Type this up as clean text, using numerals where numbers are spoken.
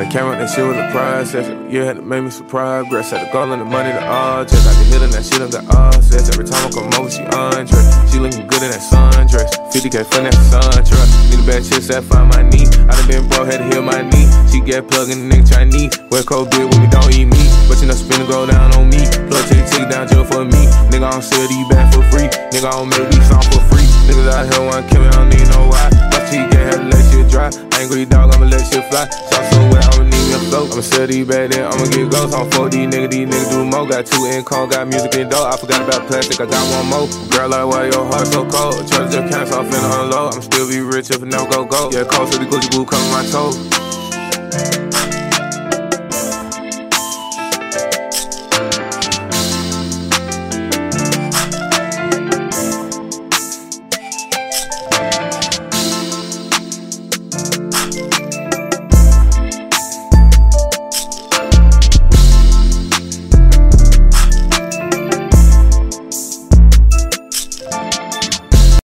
When I came out, that shit was a prize session. Yeah, had to make me surprise. Grass had the goal and the money, the odds. Got the hit and that shit done got offsets. Every time I come over, she undressed. She looking good in that sundress. 50K for that sun truck. Need a bad chick, that find my knee. I done been broke, had to heal my knee. She get plugged in the nigga Chinese. West Coast bitch with me, don't eat me. But you know, spin and go down on me. Plug tick down jail for me. Nigga, I don't sell these bags for free. Nigga, I don't make these songs for free. Niggas out here wanna kill me, I don't need no why. My teeth can't have to let shit dry. Angry dog, I'ma let shit fly. Shot so wet, I'ma need me a float. I'ma sell these bags, then I'ma get ghosts. I'm for these niggas do more. Got 2 income, got music and dope. I forgot about plastic, I got one more. Girl, like, why your heart so cold? Try to just cancel off and unload. I'ma still be rich if I never go. Yeah, cold, so the Gucci boo come on my toes.